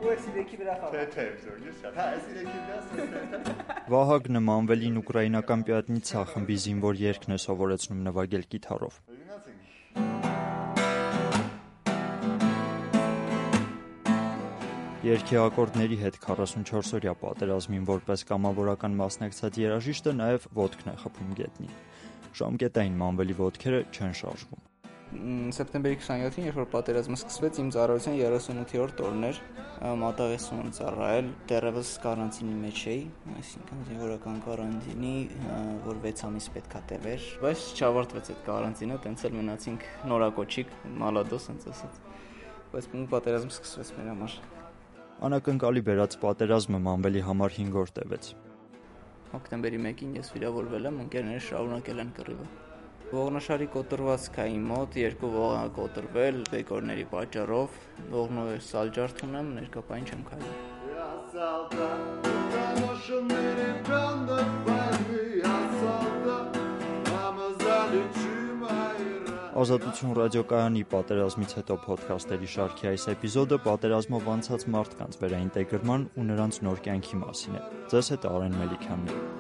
Վահագնը Մանվելին ուկրաինական պյատնիցա խմբի զինվոր երգն է սովորեցնում նվագել կիթառով։ Երգի ակորդների հետ 44-օրյա պատերազմին որպես կամավորական մասնակցած երաժիշտը նաև ոտքն է խփում գետնին։ Ժամկետային Մանվելի ոտքերը չեն շարժվում։ Սեպտեմբերի 27-ին, երբ որ պատերազմը սկսվեց, իմ ծառայության 38-րդ օրն էր, մատաղեսում եմ ծառայել, դեռևս կարանտինի մեջ էի, այսինքն զինվորական կարանտինի, որ 6 ամիս պետքա տևեր, բայց չավարտվեց այդ կարանտինը, տենց էլ մնացինք նորակոչիկ, մալադոս հենց ասած, բայց պատերազմ սկսվեց մեր համար։ Անակնկալի բերած պատերազմը Մանվելի համար 5 օր տևեց։ Հոկտեմբերի 1-ին ես վիրավորվել եմ, ընկերները շարունակել են կռիվը։ Ողնաշարի կոտրվածք է իմ մոտ, 2 ողն է կոտրվել բեկորների պատճառով, ողնով սալջարդ ունեմ, ներկապային չեմ քայլում։ Ազատություն ռադիոկայանի պատերազմից հետո փոդքասթերի շարքի այս էպիզոդը պատերազմով անցած մարդկանց վերաինտեգրման ու նրանց նոր կյանքի մասին է։ Ձեզ հետ Արեն Մելիքյանն է։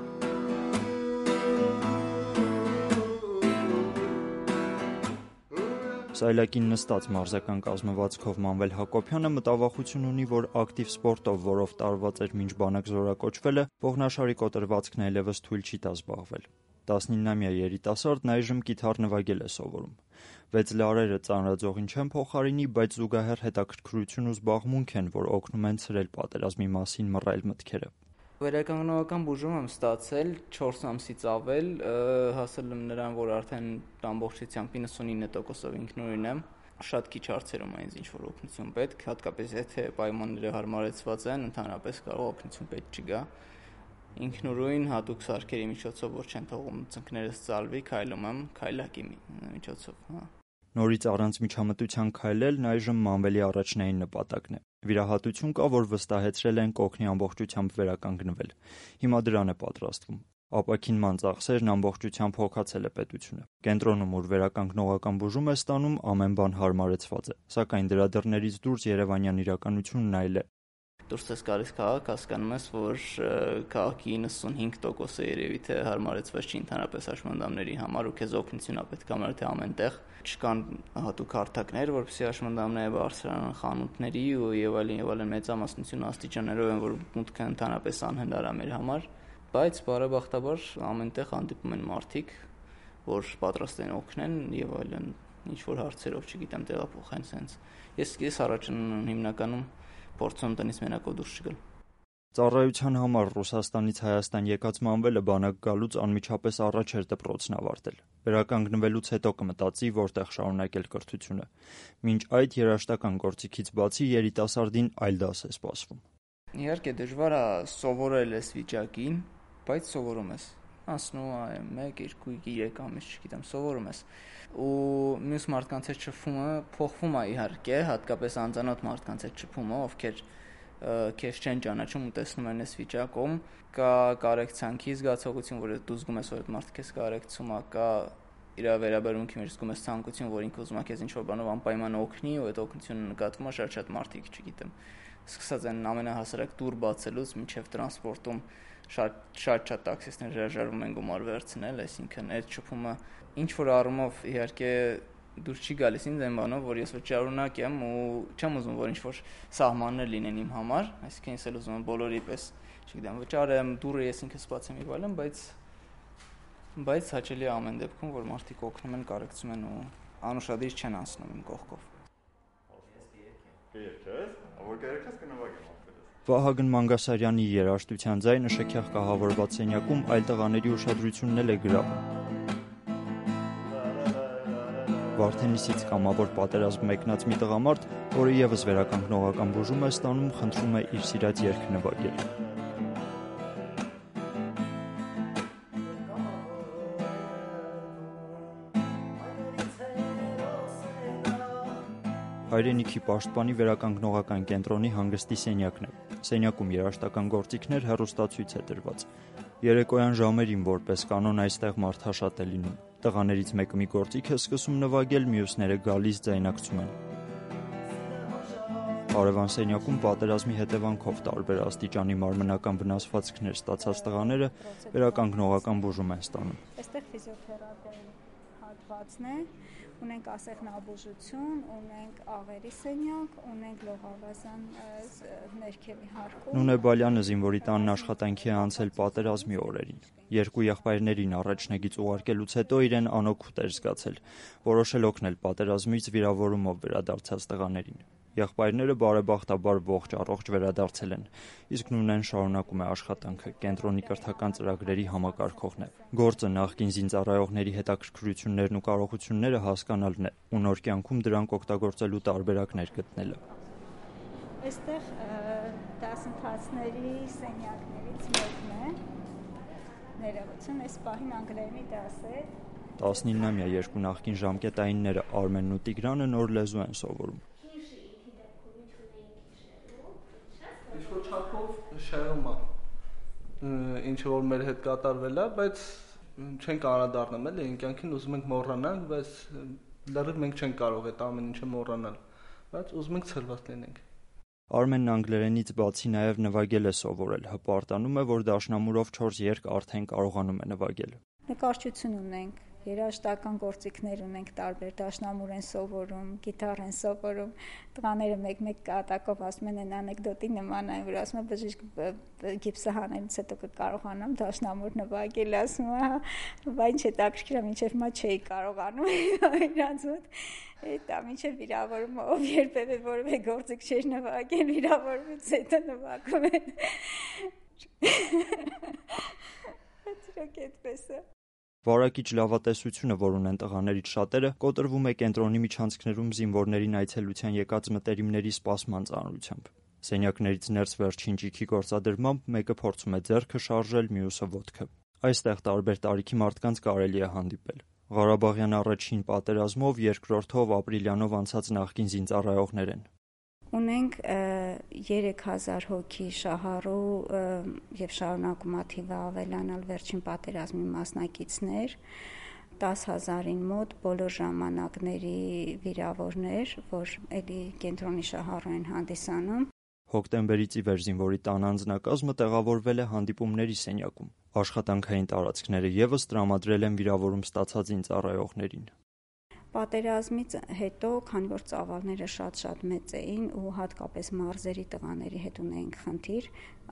Սայլակին նստած մարզական կազմվածքով Մանվել Հակոբյանը մտավախություն ունի, որ ակտիվ սպորտով, որով տարված էր մինչ բանակ զորակոչվելը, ողնաշարի կոտրվածքն այլևս թույլ չի տա զբաղվել։ 19-ամյա երիտասարդն այժմ կիթառ նվագել է սովորում։ 6 լարերը ծանրաձողին չեն փոխարինի, բայց զուգահեռ հետաքրքրություն ու զբաղմունք են, որ օգնում են ցրել պատերազմի մասին մռայլ մտքերը։ Վերականգնողական բուժում եմ ստացել 4 ամսից ավել, հասել եմ նրան, որ արդեն ամբողջությամբ 99%-ով ինքնուրույն եմ։ Շատ քիչ հարցերում է ինձ ինչ-որ օգնություն պետք, հատկապես եթե պայմանները հարմարեցված են, ընդհանրապես կարող օգնություն պետք չգա։ Ինքնուրույն հատուկ սարքերի միջոցով, որ չեն թողում ծնկներս ծալվի, քայլում եմ քայլակի միջոցով, Նորից առանց միջամտության քայլելն այժմ Մանվելի առաջնային նպատակն է։ Վիրահատություն կա, որ վստահեցրել են կօգնի ամբողջությամբ վերականգնվել։ Հիմա դրան է պատրաստվում։ Ապաքինման ծախսերն ամբողջությամբ հոգացել է պետությունը։ Կենտրոնում, ուր վերականգնողական բուժում է ստանում, ամեն բան հարմարեցված է, սակայն դրա դռներից դուրս երևանյան իրականությունն այլ է։ Դուրս ես գալիս քաղաք, հասկանում ես, որ քաղաքի 95%-ը երևի թե հարմարեցված չի ընդհանրապես հաշմանդամների համար ու քեզ օգնություն է պետք ամեն թե ամենտեղ։ Չկան հատուկ հարթակներ, որպեսզի հաշմանդամները բարձրանան խանութների եւ այլն մեծամասնություն աստիճաններով են, որ մուտքը ընդհանրապես անհնար է մեր համար, բայց բարեբախտաբար ամենտեղ հանդիպում են մարդիկ, որ պատրաստ են օգնեն եւ այլն ինչ որ հարցերով, չգիտեմ, տեղափոխեն sense։ Ես առաջին հիմնականում փորձում տնից մենակով դուրս չգալ։ Ծառայության համար Ռուսաստանից Հայաստան եկած Մանվելը բանակ գալուց անմիջապես առաջ էր դպրոցն ավարտել։ Վերականգնվելուց հետո կմտածի, որտեղ շարունակել կրթությունը։ Մինչ այդ երաժշտական գործիքից բացի երիտասարդին այլ դաս է սպասվում։ Իհարկե դժվար է սովորել այս վիճակին, բայց սովորում ես։ Անցնում է 1, 2, 3 ամիս, չգիտեմ, սովորում ես։ Ու մյուս մարդկանց հետ շփումը փոխվում է իհարկե, հատկապես անծանոթ մարդկանց հետ շփումը, ովքեր քեզ չեն ճանաչում ու տեսնում են այս վիճակում, կա կարեկցանքի զգացողություն, որ դու զգում ես, որ այդ մարդը քեզ կարեկցում է, կա իր վերաբերմունքի մեջ զգում ես ցանկություն, որ ինքը ուզում է քեզ ինչ-որ բանով անպայման օգնի, ու այդ օգնությունը նկատվում է շատ մարդիկ, չգիտեմ։ Սկսած են ամենահասարակ դուր բացելուց մինչև տրանսպորտում շատ տաքսիստներ հրաժարվում են գումար վերցնել, այսինքն այդ շփումը ինչ որ առումով իհարկե դուր չի գալիս ինձ այն բանով, որ ես վճարունակ եմ ու չեմ ուզում, որ ինչ որ սահմաններ լինեն իմ համար, այսինքն ես էլ ուզում եմ բոլորի պես, չգիտեմ, վճարեմ, դուրը ես ինքս բացեմ եւ այլն, բայց հաճելի է ամեն դեպքում, որ մարդիկ օգնում են, կարեկցում են ու անուշադրիչ չեն անցնում իմ կողքով։ Վահագն Մանգասարյանի երաժշտության ձայնը շքեղ կահավորված սենյակում այլ տղաների ուշադրությունն էլ է գրավում։ Վարդենիսից կամավոր պատերազմ մեկնած մի տղամարդ, որը եւս վերականգնողական բուժում է ստանում, խնդրում է իր սիրած երգը նվագել։ Հայրենիքի պաշտպանի վերականգնողական կենտրոնի հանգստի սենյակն է։ Սենյակում երաժշտական գործիքներ հեռուստացույց է դրված։ Երեկոյան ժամերին որպես կանոն այստեղ մարդաշատ է լինում։ Տղաներից մեկը մի գործիք է սկսում նվագել, մյուսները գալիս ձայնակցում են։ Հարևան սենյակում պատերազմի հետևանքով տարբեր աստիճանի մարմնական վնասվածքներ ստացած տղաները վերականգնողական բուժում են ստանում։ Այստեղ ֆիզիոթերապիայի հատվածն է, ունենք ասեղնաբուժություն, ունենք աղերի սենյակ, ունենք լողավազան ներքևի հարկում։ Նունե Բալյանը զինվորի տանն աշխատանքի է անցել պատերազմի օրերին։ Երկու եղբայրներին առաջնեգից ուղարկելուց հետո իրեն անօգուտ էր զգացել, որոշել օգնել պատերազմից վիրավորումով վերադարձած տղաներին։ Եղբայրները բարեբախտաբար ողջ առողջ վերադարձել են, իսկ Նունեն շարունակում է աշխատանքը, կենտրոնի կրթական ծրագրերի համակարգողն է։ Գործը նախկին զինծառայողների հետաքրքրություններն ու կարողությունները հասկանալն է ու նոր կյանքում դրանք օգտագործելու տարբերակներ գտնելը։ Այստեղ դասընթացների սենյակներից մեկն է, ներողություն, այս պահին անգլերենի դաս է։ 19-ամյա երկու նախկին ժամկետայինները Արմենն ու Տիգրանը նոր լեզու են սովորում։ Ինչ-որ չափով շեղում է, ինչ որ մեր հետ կատարվել է, բայց չենք անդրադառնում, էլի, կյանքին ուզում ենք մոռանալ, բայց լրիվ մենք չենք կարող այդ ամեն ինչը մոռանալ, բայց ուզում ենք ցրված լինենք։ Արմենն անգլերենից բացի նաև նվագել է սովորել, հպարտանում է, որ դաշնամուրով 4 երգ արդեն կարողանում է նվագել։ Նկարչություն ունենք, երաժշտական գործիքներ ունենք տարբեր, դաշնամուր են սովորում, գիտար են սովորում, տղաները մեկ-մեկ կատակով ասում են անեկդոտի նման այն, որ ասում է բժիշկ գիպսը հանելուց հետո կկարողանամ դաշնամուր նվագել, ասում է, բա ինչ հետաքրքիր է, մինչև հիմա չէի կարողանում իրանց մոտ, դա մինչև վիրավորումը ով երբևէ որևէ գործիք չէր նվագել, վիրավորումից հետո նվագում են։ Իրոք այդպես է։ Վարակիչ լավատեսությունը, որ ունեն տղաներից շատերը, կոտրվում է կենտրոնի միջանցքներում զինվորներին այցելության եկած մտերիմների սպասման ծանրությամբ։ Սենյակներից ներս վերջին ճիքի գործադրմամբ մեկը փորձում է ձեռքը շարժել, մյուսը ոտքը։ Այստեղ տարբեր տարիքի մարդկանց կարելի է հանդիպել։ Ղարաբաղյան առաջին պատերազմով, երկրորդով, ապրիլյանով անցած նախկին զինծառայողներ են։ Ունենք 3000 հոգի շահառու եւ շարունակում է թիվը ավելանալ վերջին պատերազմի մասնակիցներ, 10,000-ին մոտ բոլոր ժամանակների վիրավորներ, որ էլի կենտրոնի շահառու են հանդիսանում։ Հոկտեմբերից ի վեր զինվորի տան անձնակազմը տեղավորվել է հանդիպումների սենյակում։ Աշխատանքային տարածքները ևս տրամադրել են վիրավորում ստացած զինծառայողներին։ Պատերազմից հետո, քանի որ ծավալները շատ մեծ էին ու հատկապես մարզերի տղաների հետ ունեինք խնդիր,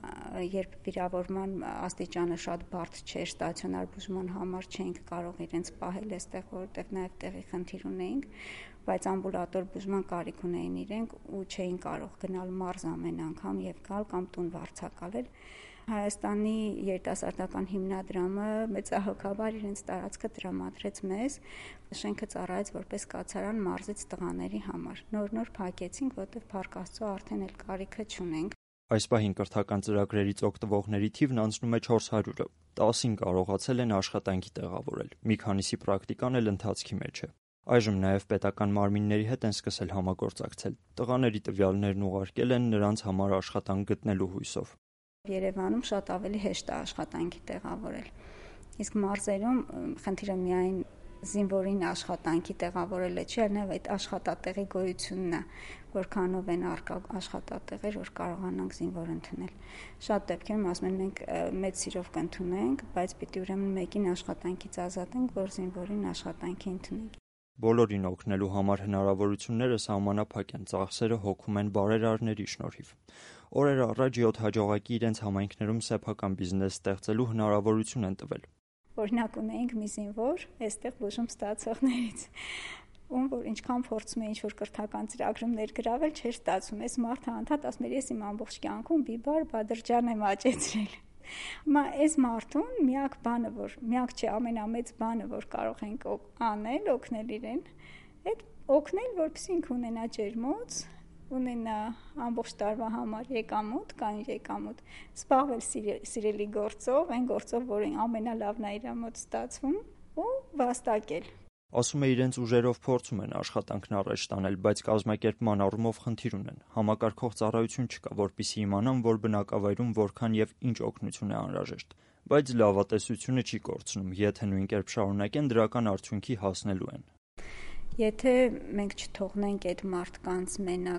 երբ վիրավորման աստիճանը շատ բարդ չէր, ստացիոնար բուժման համար չէինք կարող իրենց պահել այստեղ, որովհետև նաև տեղի խնդիր ունեինք, բայց ամբուլատոր բուժման կարիք ունեին իրենք ու չէին կարող գնալ մարզ ամեն անգամ եւ գալ կամ տուն վարձակալել։ Հայաստանի երիտասարդական հիմնադրամը մեծահոգաբար իրենց տարածքը տրամադրեց մեզ, շենքը ծառայեց որպես կացարան մարզից տղաների համար։ Նոր փակեցինք, որտեղ փառք Աստծո արդեն էլ կարիքը չունենք։ Այս պահին կրթական ծրագրերից օգտվողների թիվն անցնում է 400-ը, 10-ին կարողացել են աշխատանքի տեղավորել, մի քանիսի պրակտիկան էլ ընթացքի մեջ է։ Այժմ նաև պետական մարմինների հետ են սկսել համագործակցել։ Տղաների տվյալներն ուղարկել են նրանց համար աշխատանք գտնելու հույսով։ Երևանում շատ ավելի հեշտ է աշխատանքի տեղավորել։ Իսկ մարզերում խնդիրը միայն զինվորին աշխատանքի տեղավորելը չի, այլ նաև այդ աշխատատեղի գոյությունն է, որքանով են առկա աշխատատեղեր, որ կարողանանք զինվոր ընդունել։ Շատ դեպքերում ասում են մենք մեծ սիրով կընդունենք, բայց պիտի ուրեմն մեկին աշխատանքից ազատենք, որ զինվորին աշխատանքի ընդունենք։ Բոլորին օգնելու համար հնարավորությունները սահմանափակ են, ծախսերը հոգում են բարերարների շնորհիվ։ Օրեր առաջ 7 հաջողակի իրենց համայնքներում սեփական բիզնես ստեղծելու հնարավորություն են տվել։ Օրինակ ունեինք մի զինվոր, այստեղ բուժում ստացողներից, ում որ ինչքան փորձում է ինչ-որ կրթական ծրագրում ներգրավել, չէր ստացվում։ Այս մարդը անդադ ասում էր, ես իմ ամբողջ կյանքում բիբար բադրջան եմ աճեցրել։ Հիմա այս մարդուն միակ չէ, ամենամեծ բանը, որ կարող ենք անել, օգնել իրեն, այդ օգնել, որպեսզի ինքը ունենա ջերմոց, ունենա ամբողջ տարվա համար եկամուտ, զբաղվել սիրելի գործով, այն գործով, որին ամենալավն է իր մոտ ստացվում, ու վաստակել։ Ասում է իրենց ուժերով փորձում են աշխատանքն առաջ տանել, բայց կազմակերպման առումով խնդիր ունեն։ Համակարգող ծառայություն չկա, որպեսզի իմանան, որ բնակավայրում որքան եւ ինչ օգնություն է անհրաժեշտ։ Բայց լավատեսությունը չի կորցնում, եթե նույն կերպ շարունակեն, դրական արդյունքի հասնելու են։ Եթե մենք չթողնենք այդ մարդկանց մենակ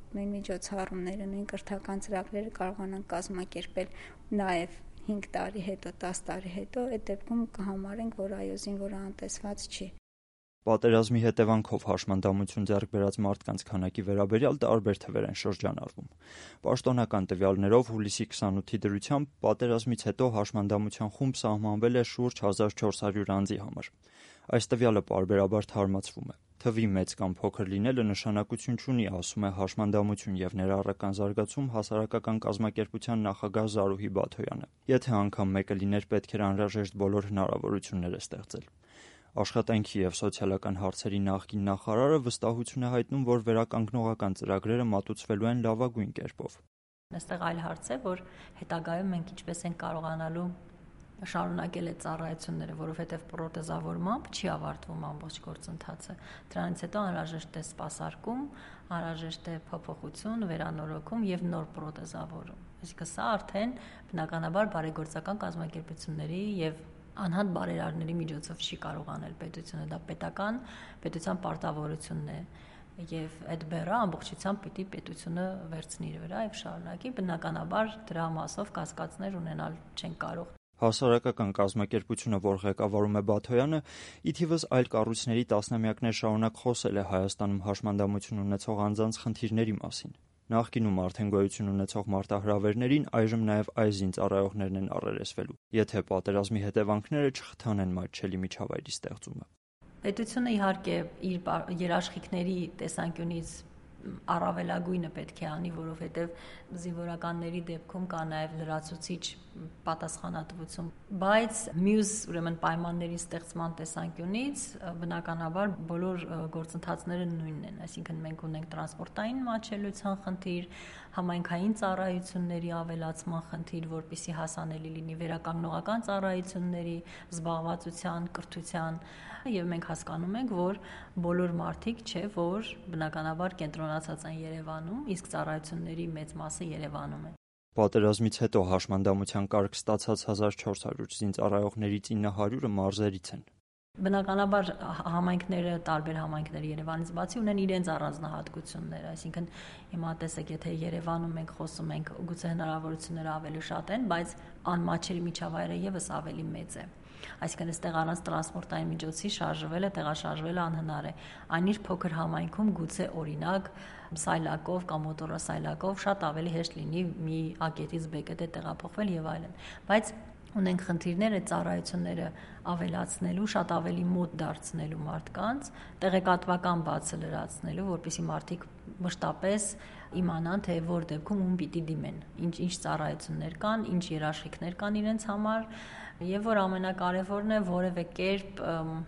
նույն միջոցառումները, նույն կրթական ծրագրերը կարողանան կազմակերպել նաև 5 տարի հետո, 10 տարի հետո, այդ դեպքում կհամարենք, որ այո, զինվորը անտեսված չի։ Պատերազմի հետևանքով հաշմանդամություն ձեռք բերած մարդկանց քանակի վերաբերյալ տարբեր թվեր են շրջանառվում։ Պաշտոնական տվյալներով հուլիսի 28-ի դրությամբ պատերազմից հետո հաշմանդամության խումբ սահմանվել է շուրջ 1400 անձի համար։ Այս տվյալը պարբերաբար թարմացվում է։ Թվի մեծ կամ փոքր լինելը նշանակություն չունի, ասում է Հաշմանդամություն եւ ներառական զարգացում հասարակական կազմակերպության նախագահ Զարուհի Բաթոյանը։ Եթե անգամ մեկը լիներ, պետք էր անհրաժեշտ բոլոր հնարավորությունները ստեղծել։ Աշխատանքի եւ սոցիալական հարցերի նախկին նախարարը վստահություն է հայտնում, որ վերականգնողական ծրագրերը մատուցվելու են լավագույն կերպով։ Այստեղ այլ հարց է, որ հետագայում մենք ինչպես ենք կարողանալու շարունակել այդ ծառայությունները, որովհետև պրոթեզավորմամբ չի ավարտվում ամբողջ գործընթացը։ Դրանից հետո անհրաժեշտ է սպասարկում, անհրաժեշտ է փոփոխություն, վերանորոգում եւ նոր պրոթեզավորում։ Այսինքն սա արդեն բնականաբար բարեգործական կազմակերպությունների եւ անհատ բարերարների միջոցով չի կարող անել պետությունը, դա պետության պարտավորությունն է եւ այդ բեռը ամբողջությամբ պիտի պետությունը վերցնի իր վրա եւ շարունակի, բնականաբար դրա մասով կասկածներ ունենալ չեն կարող։ Հասարակական կազմակերպությունը, որ ղեկավարում է Բաթոյանը, ի թիվս այլ կառույցների տասնամյակներ շարունակ խոսել է Հայաստանում հաշմանդամություն ունեցող անձանց խնդիրների մասին։ Նախկինում արդեն գոյություն ունեցող մարտահրավերներին այժմ նաև այս զինծառայողներն են առերեսվելու, եթե պատերազմի հետևանքները չխթանեն մատչելի միջավայրի ստեղծումը։ Պետությունը իհարկե իր երաշխիքների տեսանկյունից առավելագույնը պետք է անի, որովհետև զինվորականների դեպքում կա նաև լրացուցիչ պատասխանատվություն, բայց մյուս ուրեմն պայմանների ստեղծման տեսանկյունից բնականաբար բոլոր գործընթացները նույնն են, այսինքն մենք ունենք տրանսպորտային մատչելիության խնդիր, համայնքային ծառայությունների ավելացման խնդիր, որպեսզի հասանելի լինի վերականգնողական ծառայությունների զբաղվածության, կրթության, եւ մենք հասկանում ենք, որ բոլոր մարդիկ չէ, որ բնականաբար կենտրոնացած են Երևանում, իսկ ծառայությունների մեծ մասը Երևանում է։ Պատերազմից հետո հաշմանդամության կարգ ստացած 1400 զինծառայողներից 900-ը մարզերից են։ Բնականաբար համայնքները, տարբեր համայնքներ Երևանից բացի ունեն իրենց առանձնահատկությունները, այսինքն հիմա տեսեք, եթե Երևանում մենք խոսում ենք, գուցե հնարավորությունները ավելի շատ են, բայց անմատչելի միջավայրը եւս ավելի մեծ է։ Այսինքն այստեղ առանց տրանսպորտային միջոցի շարժվելը, տեղաշարժվելը անհնար է։ Այն իր փոքր համայնքում գուցե օրինակ սայլակով կամ մոտորասայլակով շատ ավելի հեշտ լինի մի ակետից B կետե տեղափոխվել եւ այլն։ Բայց ունենք խնդիրներ այդ ծառայությունները ավելացնելու, շատ ավելի մոտ դարձնելու մարդկանց, տեղեկատվական բացը լրացնելու, որպեսզի մարդիկ մշտապես իմանան, թե որ դեպքում ում պիտի դիմեն, ինչ ծառայություններ կան, ինչ երաշխիքներ կան իրենց համար, եւ որ ամենակարևորն է որևէ կերպ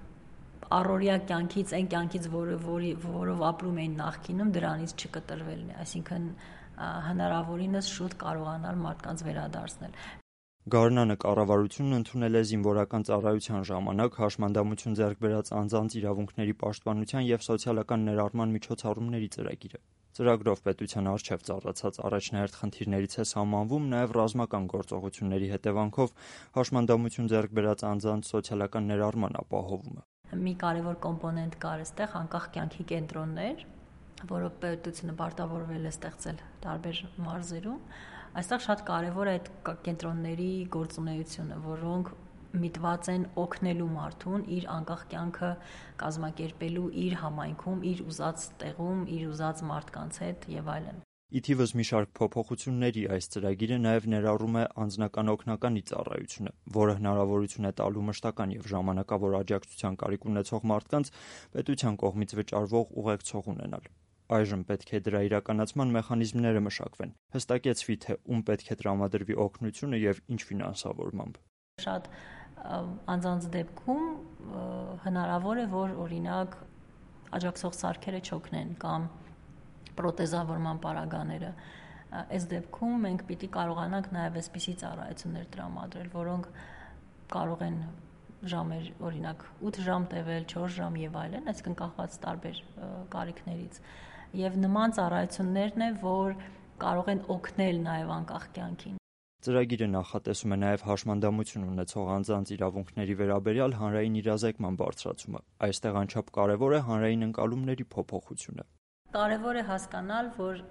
առօրյա կյանքից, այն կյանքից, որով ապրում էին նախկինում, դրանից չկտրվելն է, այսինքն հնարավորինս շուտ կարողանալ մարդկանց վերադարձնել։ Գարնանը կառավարությունն ընդունել է զինվորական ծառայության ժամանակ հաշմանդամություն ձեռք բերած անձանց իրավունքների պաշտպանության եւ սոցիալական ներառման միջոցառումների ծրագիրը։ Ծրագրով պետության առջև ծառացած առաջնահերթ խնդիրներից է սահմանվում նաև ռազմական գործողությունների հետևանքով հաշմանդամություն ձեռք բերած անձանց սոցիալական ներառման ապահովումը։ Մի կարևոր կոմպոնենտ կար այստեղ անկախ կյանքի կենտրոններ, որը պետությունը պարտավորվել է ստեղծել տարբեր մարզերում։ Այստեղ շատ կարևոր է այդ կենտրոնների գործունեությունը, որոնք միտված են օգնելու մարդուն իր անկախ կյանքը կազմակերպելու իր համայնքում, իր ուզած տեղում, իր ուզած մարդկանց հետ եւ այլն։ Ի թիվս մի շարք փոփոխությունների այս ծրագիրը նաև ներառում է անձնական օգնականի ծառայությունը, որը հնարավորություն է տալու մշտական եւ ժամանակավոր աջակցության կարիք ունեցող մարդկանց պետության կողմից վճարվող ուղեկցող ունենալ։ Այժմ պետք է դրա իրականացման մեխանիզմները մշակվեն, հստակեցվի, թե ում պետք է տրամադրվի օգնությունը եւ ինչ ֆինանսավորմամբ։ Շատ անձանց դեպքում հնարավոր է, որ օրինակ աջակցող սարքերը չօգնեն կամ պրոթեզավորման պարագաները։ Այս դեպքում մենք պիտի կարողանանք նաև այսպիսի ծառայություններ տրամադրել, որոնք կարող են ժամեր, օրինակ 8 ժամ տևել, 4 ժամ եւ այլն, այսինքն կախված տարբեր կարիքներից։ Եվ նման ծառայություններն է, որ կարող են օգնել նաև անկախ կյանքին։ Ծրագիրը նախատեսում է նաև հաշմանդամություն ունեցող անձանց իրավունքների վերաբերյալ հանրային իրազեկման բարձրացումը։ Այստեղ անչափ կարևոր է հանրային ընկալումների փոփոխությունը։ Կարևոր է հասկանալ, որ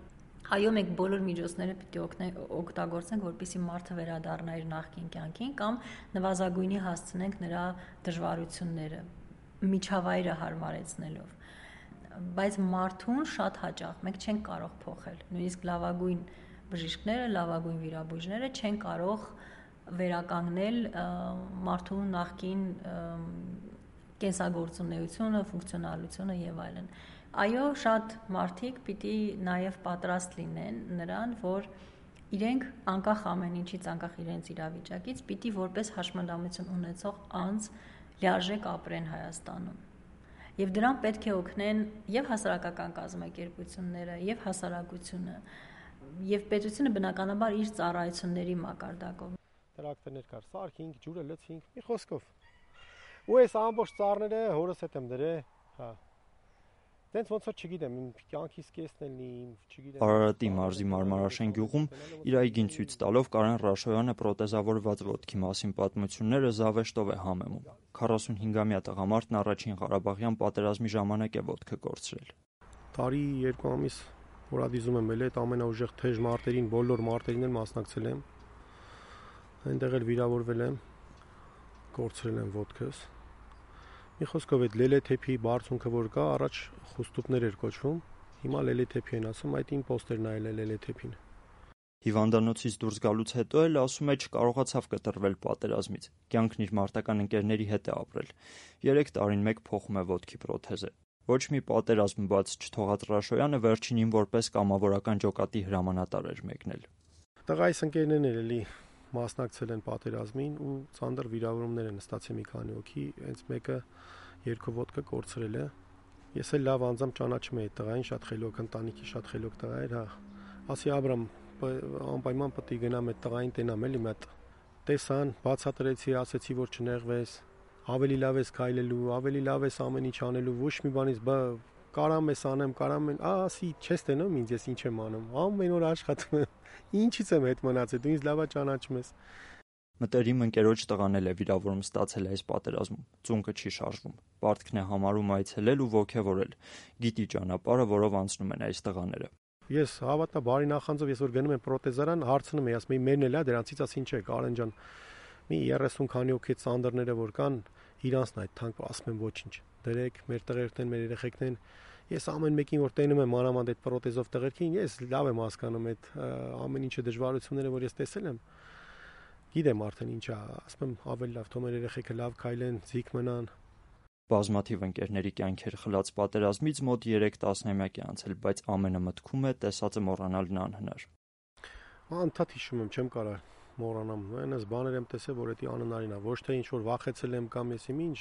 Այո, մենք բոլոր միջոցները պիտի օգտագործենք, որպեսզի մարդը վերադառնա իր նախկին կյանքին կամ նվազագույնի հասցնենք նրա դժվարությունները, միջավայրը հարմարեցնելով։ Բայց մարդուն շատ հաճախ մենք չենք կարող փոխել։ Նույնիսկ լավագույն բժիշկները, լավագույն վիրաբույժները չեն կարող վերականգնել մարդու նախկին կենսագործունեությունը, ֆունկցիոնալությունը եւ այլն։ Այո, շատ մարդիկ պիտի նաև պատրաստ լինեն նրան, որ իրենք անկախ ամեն ինչից, անկախ իրենց իրավիճակից, պիտի որպես հաշմանդամություն ունեցող անձ լիարժեք ապրեն Հայաստանում։ Եվ դրան պետք է օգնեն եւ հասարակական կազմակերպությունները, եւ հասարակությունը, եւ պետությունը բնականաբար իր ծառայությունների մակարդակով։ Տրակտորներ կար, սարքինք, ջուրը լցինք, մի խոսքով։ Ու այս ամբողջ ծառները հորս հետ եմ դրել, հա։ Դենց ոնց որ չգիտեմ, կյանքիս կեսն էլի, չգիտեմ։ Արարատի մարզի Մարմարաշեն գյուղում իր այգին ցույց տալով Կարեն Ռաշոյանը պրոթեզավորված ոտքի մասին պատմությունները զավեշտով է համեմում։ 45-ամյա տղամարդն առաջին Ղարաբաղյան պատերազմի ժամանակ է ոտքը կորցրել։ Տարի 2 ամիս որադիզում եմ էլ այդ ամենաուժեղ թեժ մարտերին, բոլոր մարտերին էլ մասնակցել եմ։ Այնտեղ էլ վիրավորվել եմ, կորցրել եմ ոտքս։ Մի խոսքով այդ լելեթեփի բարձունքը որ կա, առաջ խուստուկներ էր կոչվում, հիմա լելեթեփի են ասում, այդ իմ պոստերն այլ է լելեթեփին։ Հիվանդանոցից դուրս գալուց հետո էլ ասում է չկարողացավ կտրվել պատերազմից։ Կյանքն իր մարտական ընկերների հետ է ապրել։ 3 տարին մեկ փոխում է ոտքի պրոթեզը։ Ոչ մի պատերազմ բաց չթողած Ռաշոյանը վերջինին որպես կամավորական ջոկատի հրամանատար էր մեկնել։ Տղայիս ընկերներն էլի մասնակցել են պատերազմին ու ցանդր վիրավորումներ են ստացել մի քանի հոգի, հենց մեկը 2 ոտքը կորցրել է։ Ես էլ լավ անձամբ ճանաչում եմ այդ տղային, շատ խելոք ընտանիքի, շատ խելոք տղա էր, հա։ Ասի Աբրամ, անպայման պետք է գնամ այդ տղային տենամ էլի մի հատ։ Տեսան, բացատրեցի, ասեցի որ չնեղվես, ավելի լավ ես քայլելու, ավելի լավ ես ամեն ինչ անելու, ոչ մի բանից կարամ ես անեմ, կարամ են, ասի չես տենում ինձ, ես ինչ եմ անում, ամեն օր աշխատում եմ, ինչից եմ հետ մնացել, դու ինձ լավա ճանաչում ես։ Մտերիմ ընկերոջ տղան էլ է վիրավորում ստացել այս պատերազմում, ծունկը չի շարժվում, պարտքն է համարում այցելել ու ոգևորել, գիտի ճանապարհը, որով անցնում են այս տղաները։ Ես հավատա բարի նախանձով ես որ գնում եմ պրոթեզարան, հարցնում եմ, ասում եմ մերն էլ է, դրանցից ասին չէ, Կարեն ջան, մի 30 քանի հոգի ծանդրները որ կան, իրանցն այդ թանկ ասում եմ ոչինչ, դրեք, մեր տղերքն են, մեր երեխեքն են։ Ես ամեն մեկին որ տենում եմ մանավանդ այդ պրոթեզով տղերքին, ես լավ եմ հասկանում այդ ամեն ինչը դժվարությունները, որ ես տեսել եմ։ Գիտեմ արդեն ինչա, ասում եմ ավելի լավ թող մեր երեխեքը լավ քայլեն, զիք մնան։ Բազմաթիվ ընկերների կյանքեր խլած պատերազմից մոտ 3 տասնամյակ է անցել, բայց ամենը մտքում է տեսածը մոռանալն անհնար։ Անդադ հիշում եմ, չեմ կարող մոռանամ։ Այնպես բաներ եմ տեսել, որ դա անհնարին է, ոչ թե ինչ որ վախեցել եմ կամ ես ինչ։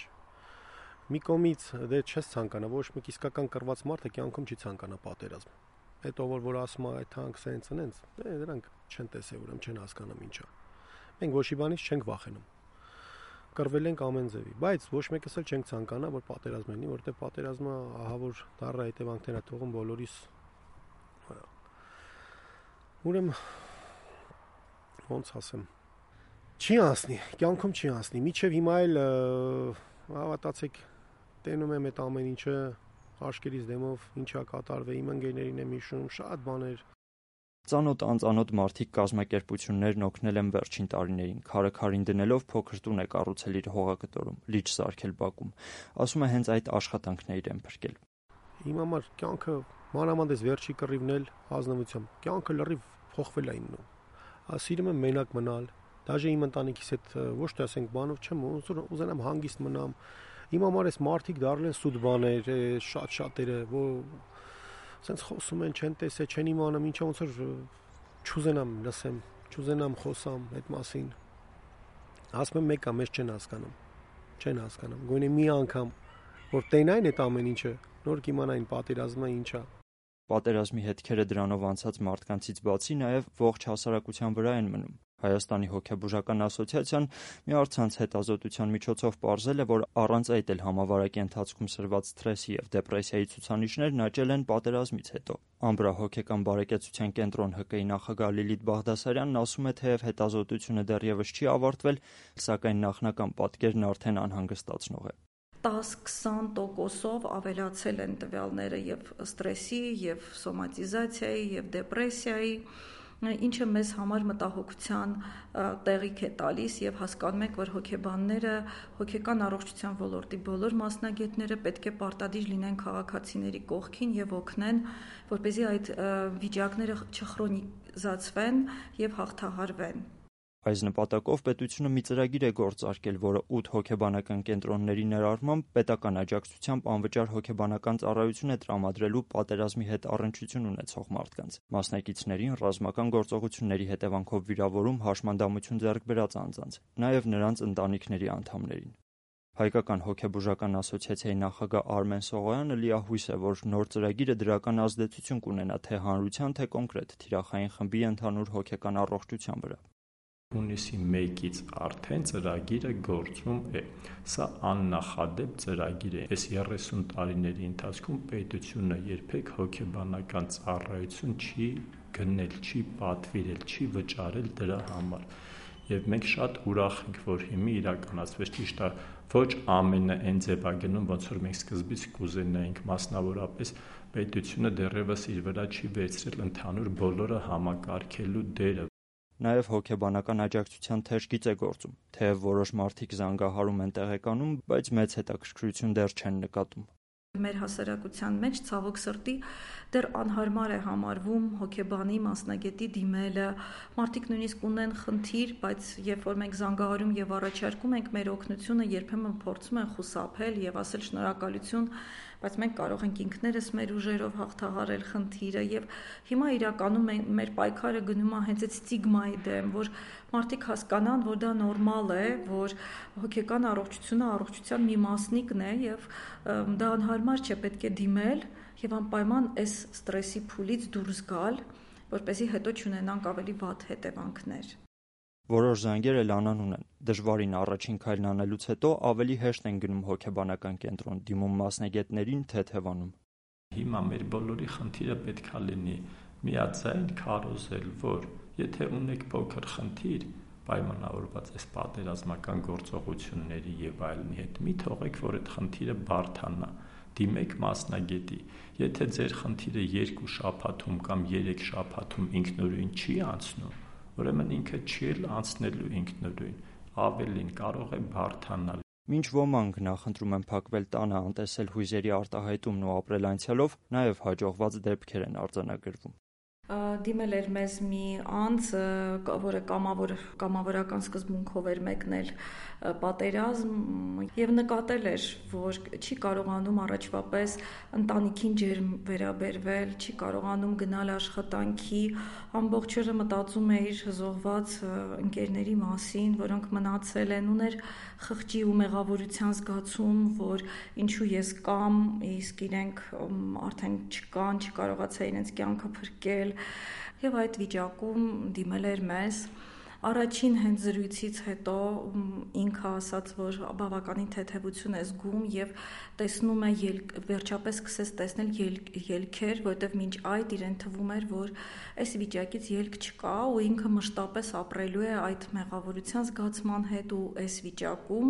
Մի կողմից դե չես ցանկանա, ոչ մի իսկական կռված մարդը կյանքում չի ցանկանա պատերազմ։ Հետո որ ասում է այդ թանկ սենց ընենց, դրանք չեն տեսել, ուրեմն չեն հասկանում ինչա։ Մենք ոչ մի բանից չենք վախենում։ Կռվել ենք ամեն ձևի, բայց ոչ մեկս էլ չենք ցանկանա, որ պատերազմ լինի, որտեղ պատերազմը ահա որ դառը հետևանքներ է թողում բոլորիս։ Ուրեմն ոնց ասեմ, չի անցնի, կյանքում չի անցնի, միչև հիմա էլ հավատացեք տենում եմ այդ ամեն ինչը աշկերից դեմով ինչա կատարվել, իմ ընկերներին եմ հիշում, շատ բաներ։ Ծանոթ անծանոթ մարդիկ կազմակերպություններն օգնել են վերջին տարիներին, քարը քարին դնելով փոքր տուն է կառուցել իր հողակտորում, լիճ սարքել բակում։ Ասում է հենց այդ աշխատանքներ են փրկել։ Իմ համար կյանքը մանավանդ էս վերջի կռիվն էլ ազնվությամբ, կյանքը լրիվ փոխվել է իննում։ Սիրում եմ մենակ մնալ, դաժե իմ ընտանիքիս հետ ոչ թե ասենք բանով չեմ, ուզենամ հանգիստ մնամ։ Իմ համար էս մարդիկ դառել են սուտ բաներ, շատ-շատերը, որ սենց խոսում են, չեն տեսել, չեն իմանում, ինչա ոնց որ չուզենամ լսեմ, չուզենամ խոսամ այդ մասին։ Ասում եմ մեկը մեզ չեն հասկանում։ Գոնե մի անգամ որ տենային այդ ամեն ինչը, նոր կիմանային պատերազմը ինչա։ Պատերազմի հետքերը դրանով անցած մարդկանցից բացի նաև ողջ հասարակության վրա են մնում։ Հայաստանի հոգեբուժական ասոցիացիան մի առցանց հետազոտության միջոցով պարզել է, որ առանց այդ էլ համավարակի ընթացքում սրված սթրեսի և դեպրեսիայի ցուցանիշներն աճել են պատերազմից հետո։ Ամբրա հոգեկան բարեկեցության կենտրոն ՀԿ-ի նախագահ Լիլիթ Բաղդասարյանն ասում է, թեև հետազոտությունը դեռևս չի ավարտվել, սակայն նախնական պատկերն արդեն անհանգստացնող է։ 10-20%-ով ավելացել են տվյալները եւ ստրեսի, եւ սոմատիզացիայի, եւ դեպրեսիայի, ինչը մեզ համար մտահոգության տեղիք է տալիս եւ հասկանում ենք, որ հոգեբանները, հոգեկան առողջության ոլորտի բոլոր մասնագետները պետք է պարտադիր լինեն քաղաքացիների կողքին եւ օգնեն, որպեսզի այդ վիճակները չխրոնիզացվեն եւ հաղթահարվեն։ Այս նպատակով պետությունը մի ծրագիր է գործարկել, որը 8 հոգեբանական կենտրոնների ներառմամբ պետական աջակցությամբ անվճար հոգեբանական ծառայություն է տրամադրելու պատերազմի հետ առնչություն ունեցող մարդկանց, մասնակիցներին ռազմական գործողությունների հետևանքով վիրավորում, հաշմանդամություն ձեռք բերած անձանց, նաև նրանց ընտանիքների անդամներին։ Հայկական հոգեբուժական ասոցիացիայի նախագահ Արմեն Սողոյանը լիահույս է, որ նոր ծրագիրը դրական ազդեցություն կունենա թե հանրության, թե կոնկրետ թիրախային խմբի ընդհանուր հոգեկան առողջության վրա։ Հունիսի 1-ից արդեն ծրագիրը գործում է։ Սա աննախադեպ ծրագիր է։ Այս 30 տարիների ընթացքում պետությունը երբեք հոգեբանական ծառայություն չի գնել, չի պատվիրել, չի վճարել դրա համար։ Եվ մենք շատ ուրախ ենք, որ հիմա իրականացվեց, ճիշտ է, ոչ ամենը այն ձևագնում, ոնց որ մենք սկզբից կուզենայինք, մասնավորապես պետությունը դեռևս իր վրա չի վերցրել ընդհանուր բոլորը համակարգելու դերը։ Նաև հոգեբանական աջակցության թեժգիծ է գործում, թեև որոշ մարդիկ զանգահարում են տեղեկանում, բայց մեծ հետաքրքրություն դեռ չեն նկատում։ Մեր հասարակության մեջ ցավոք սրտի դեռ անհարմար է համարվում հոգեբանի մասնագետի դիմելը։ Մարդիկ նույնիսկ ունեն խնդիր, բայց երբ որ մենք զանգահարում եւ առաջարկում ենք մեր օգնությունը, երբեմն փորձում են խուսափել եւ ասել շնորհակալություն, բայց մենք կարող ենք ինքներս մեր ուժերով հաղթահարել խնդիրը եւ հիմա իրականում մեր պայքարը գնում է հենց այդ ստիգմայի դեմ, որ մարդիկ հասկանան, որ դա նորմալ է, որ հոգեկան առողջությունը առողջության մի մասնիկն է եւ դա անհարմար չէ, պետք է դիմել եւ անպայման այս ստրեսի փուլից դուրս գալ, որպեսզի հետո չունենանք ավելի վատ հետևանքներ։ Որոշ զանգեր էլ անանուն են։ Դժվարին առաջին քայլն անելուց հետո ավելի հեշտ են գնում հոգեբանական կենտրոն, դիմում մասնագետներին, թեթևանում։ Հիմա մեր բոլորի խնդիրը պետքա լինի միաձայն քարոզել, որ եթե ունեք փոքր խնդիր, պայմանավորված այս պատերազմական գործողությունների եւ այլնի հետ, մի թողեք, որ այդ խնդիրը բարդանա, դիմեք մասնագետի։ Եթե ձեր խնդիրը 2 շաբաթում կամ 3 շաբաթում ինքնուրույն չի անցնում, ուրեմն ինքը չի անցնելու ինքնուրույն, ավելին կարող է բարդանալ։ Մինչ ոմանք նախընտրում են փակվել տանը, անտեսել հույզերի արտահայտումն ու ապրել անցյալով, նաև հաջողված դեպքեր են արձանագրվում։ Դիմել էր մեզ մի անձ, որը կամավորական սկզբունքով էր մեկնել պատերազմ եւ նկատել էր, որ չի կարողանում առաջվա պես ընտանիքին ջերմ վերաբերվել, չի կարողանում գնալ աշխատանքի, ամբողջ օրը մտածում է իր զոհված ընկերների մասին, որոնք մնացել են, ուներ խղճի ու մեղավորության զգացում, որ ինչու ես կամ, իսկ իրենք արդեն չկան, չկարողացա իրենց կյանքը փրկել եւ այդ վիճակում դիմել էր մեզ։ Առաջին հենց զրույցից հետո ինքը ասաց, որ բավականին թեթևություն է զգում եւ տեսնում է վերջապես սկսեց տեսնել ելքեր, որտեվ մինչ այդ իրեն թվում էր, որ այս վիճակից ելք չկա ու ինքը մշտապես ապրելու է այդ մեղավորության զգացման հետ ու այս վիճակում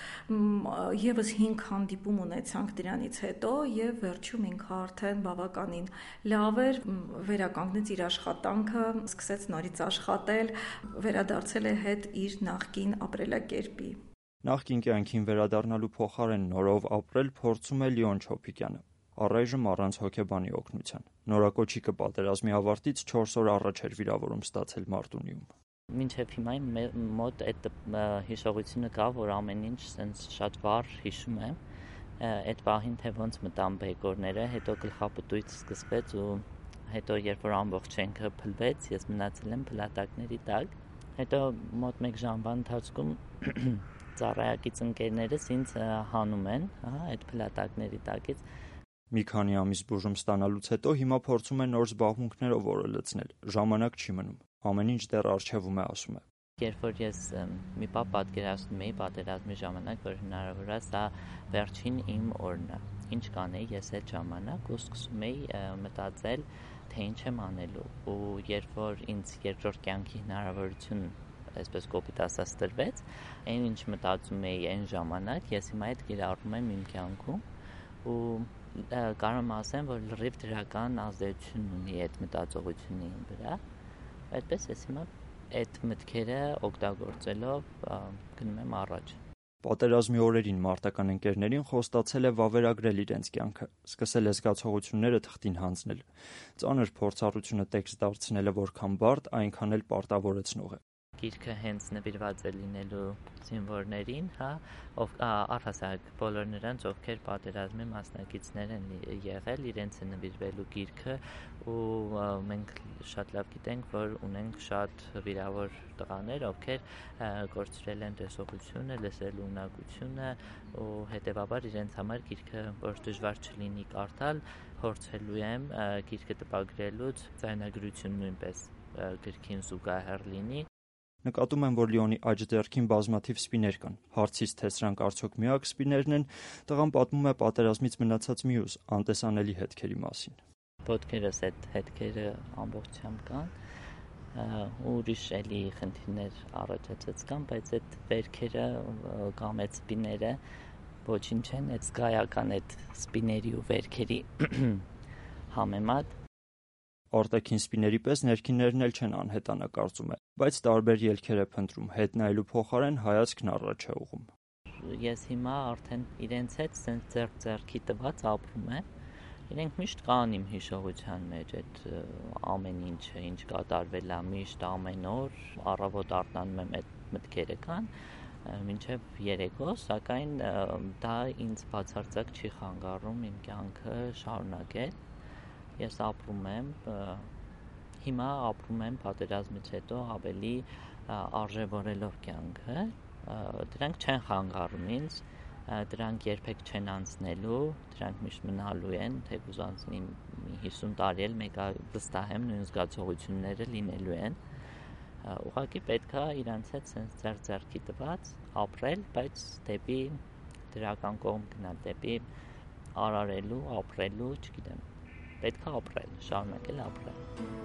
եւս 5 հանդիպում ունեցանք դրանից հետո եւ վերջում ինքը արդեն բավականին լավ էր, վերականգնեց իր աշխատանքը, սկսեց նորից աշխատել, վերադարձել է հետ իր նախկին ապրելակերպի։ Նախկին կյանքին վերադառնալու փոխարեն նորով ապրել փորձում է Լիոն Չոփիկյանը, առայժմ առանց հոգեբանի օգնության։ Նորակոչիկը պատերազմի ավարտից 4 օր առաջ էր վիրավորում ստացել Մարտունիում։ Մինչև հիմա մոտ այդ հիշողությունը կա, որ ամեն ինչ սենց շատ վառ հիշում եմ, այդ պահին թե ոնց մտան բեկորները, հետո գլխապտույտ սկսվեց ու հետո երբ որ ամբողջ շենքը փլվեց, ես մնացել եմ փլատակների տակ, հետո մոտ 1 ժամվա ընթացքում ծառայակից ընկերներս ինձ հանում են, այդ փլատակների տակից։ Մի քանի ամիս բուժում ստանալուց հետո հիմա փորձում է նոր զբաղմունքներով օրը լցնել, ժամանակ չի մնում, ամեն ինչ դեռ առջևում է, ասում է։ Երբ որ ես մի պահ պատկերացնում էի պատերազմի ժամանակ, որ հնարավոր է սա վերջին իմ օրն է, ինչ կանեի ես այդ ժամանակ ու սկսում էի մտածել, թե ինչ եմ անելու, ու երբ որ ինձ երկրորդ կյանքի հնարավորություն այսպես կոպիտ ասած տրվեց, այն ինչ մտածում էի այն ժամանակ, ես հիմա այդ կիրառում եմ իմ կյանքում ու կարող եմ ասեմ, որ լրիվ դրական ազդեցություն ունի այդ մտածողությունը իմ վրա, այդպես ես հիմա այդ մտքերը օգտագործելով գնում եմ առաջ։ Պատերազմի օրերին մարտական ընկերներին խոստացել է վավերագրել իրենց կյանքը, սկսել է զգացողությունները թղթին հանձնել։ Ծանր փորձառությունը տեքստ դարձնելը որքան բարդ, այնքան էլ պարտավորեցնող է։ Գիրքը հենց նվիրված է լինելու զինվորներին, առհասարակ բոլոր նրանց, ովքեր պատերազմի մասնակիցներ են եղել, իրենց է նվիրվելու գիրքը ու մենք շատ լավ գիտենք, որ ունենք շատ վիրավոր տղաներ, ովքեր կորցրել են տեսողությունը, լսելու ունակությունը ու հետևաբար իրենց համար գիրքը, որ դժվար չլինի կարդալ, փորձելու եմ գիրքը տպագրելուց ձայնագրություն նույնպես գրքին զուգահեռ լինի։ Նկատում եմ, որ Լիոնի աջ ձեռքին բազմաթիվ սպիներ կան։ Հարցից, թե սրանք արդյոք միակ սպիներն են, տղան պատմում է պատերազմից մնացած մյուս անտեսանելի հետքերի մասին։ Ոտքերս այդ հետքերը ամբողջությամբ կան, ուրիշ էլի խնդիրներ առաջացած կան, բայց այդ վերքերը կամ այդ սպիները ոչինչ են, այդ զգայական այդ սպիների ու վերքերի համեմատ։ Արտաքին սպիների պես ներքիններն էլ չեն անհետանա, կարծում է, բայց տարբեր ելքեր է փնտրում, հետ նայելու փոխարեն հայացքն առաջ է ուղղում։ Ես հիմա արդեն իրենց հետ սենց ձեռքի տված ապրում եմ։ Իրենք միշտ կան իմ հիշողության մեջ, այդ ամեն ինչը, ինչ կատարվել է, միշտ ամեն օր առավոտ արթնանում եմ, այդ մտքերը կան, մինչև երեկո, սակայն դա ինձ բացարձակ չի խանգարում իմ կյանքը շարունակել։ Ես ապրում եմ, հիմա ապրում եմ պատերազմից հետո ավելի արժևորելով կյանքը, դրանք չեն խանգարում ինձ, դրանք երբեք չեն անցնելու, դրանք միշտ մնալու են, թեկուզ անցնի 50 տարի էլ մեկը վստահ եմ նույն զգացողությունները լինելու են, ուղղակի պետք է իրանց հետ սենց ձեռքի տված ապրել, բայց դեպի դրական կողմ գնալ, դեպի արարելու, ապրելու, չգիտեմ, պետք է ապրել, շարունակել ապրել։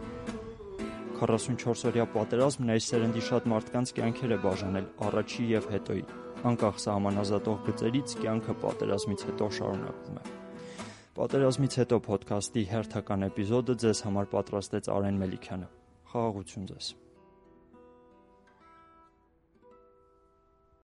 44-օրյա պատերազմն այս սերնդի շատ մարդկանց կյանքեր է բաժանել առաջի եւ հետոյի։ Անկախ սահմանազատող գծերից կյանքը պատերազմից հետո շարունակվում է։ Պատերազմից հետո փոդքասթի հերթական էպիզոդը ձեզ համար պատրաստեց Արեն Մելիքյանը։ Խաղաղություն ձեզ։